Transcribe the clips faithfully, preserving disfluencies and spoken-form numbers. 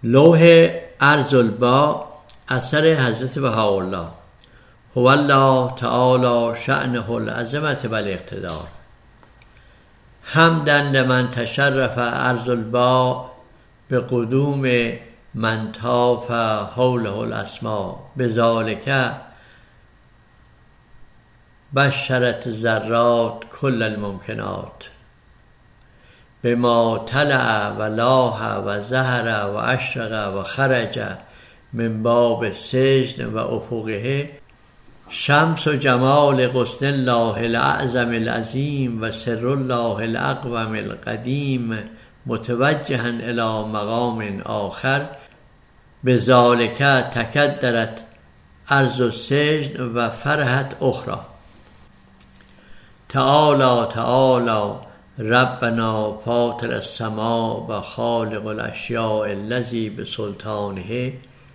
لوح ارض الباء اثر حضرت بهاءالله. هو الله تعالی شأنه العظمة و الاقتدار. حمدا لمن تشرف ارض الباء بقدوم من طاف حوله الاسماء، بذلك بشرت الذرات كل الممکنات، بما طلع و لاح و ظهر و اشرق و خرج من باب سجن و افقه شمس و جمال غصن الله الاعظم العظیم و سر الله الاقوم القدیم متوجها الى مقام آخر، بذلك تکدرت ارض السجن و فرحت اخرى. تعالی تعالی ربنا فاطر السماء و خالق الاشیاء الذی بسلطانه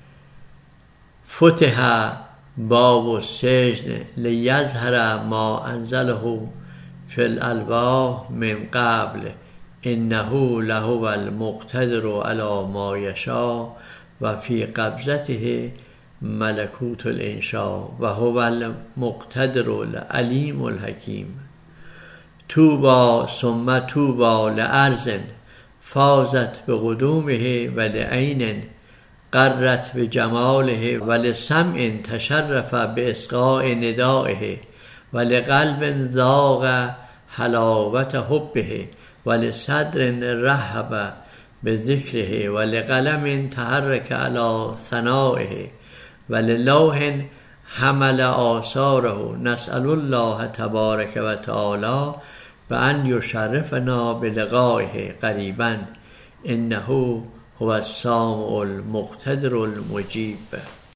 فتح باب السجن لیظهر ما انزله فی الالواح من قبل، انه لهو المقتدر علی ما یشاء و فی قبضته ملکوت الانشاء و هو المقتدر العلیم الحکیم. توبا ثم توبا لارض فازت بقدومه و لعین قرت بجماله و لسمع تشرف باسقاء ندائه و لقلب ذاق حلاوت حبه و لصدر رحب بذکره و لقلم تحرک علی ثنائه و للوح حمل آثاره. نسأل الله تبارک و تعالی بأن یشرفنا بلقائه قریبا، انه هو السامع المقتدر المجیب.